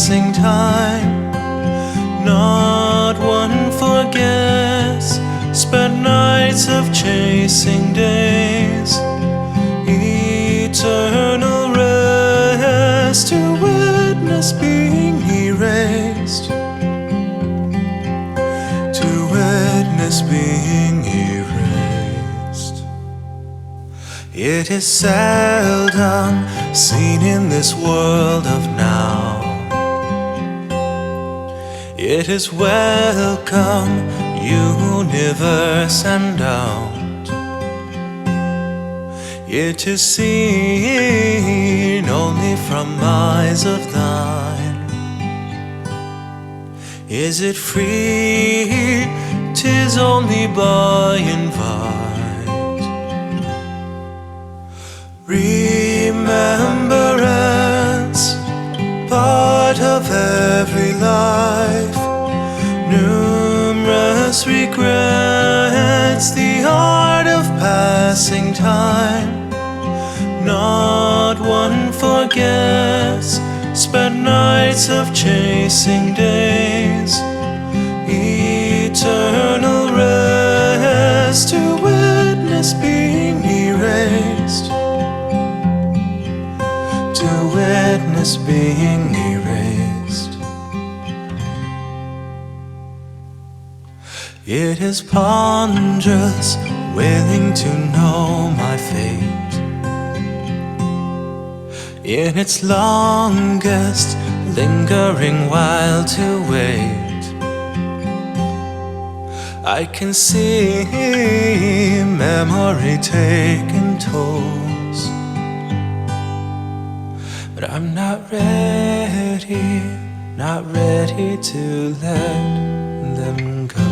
passing time. Not one forgets, spent nights of chasing days. Eternal rest to witness being erased. To witness being erased. It is seldom seen in this world of now. It is welcome, universe and out. It is seen only from eyes of thine. Is it free? 'Tis only by invite. Remembrance, part of every life. Numerous regrets, the art of passing time. Not one forgets, spent nights of chasing days. Eternal rest to witness being erased. To witness being erased. It is ponderous, willing to know my fate. In its longest, lingering while to wait. I can see memory taking tolls, but I'm not ready to let them go.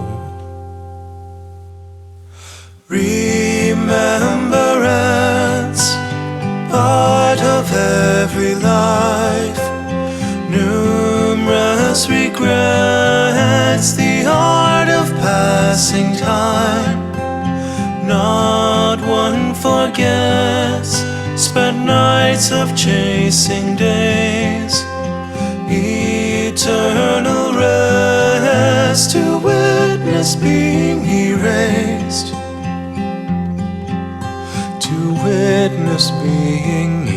Remembrance, part of every life. Numerous regrets, the art of passing time. Not one forgets, spent nights of chasing days. Eternal rest to witness being erased. To witness being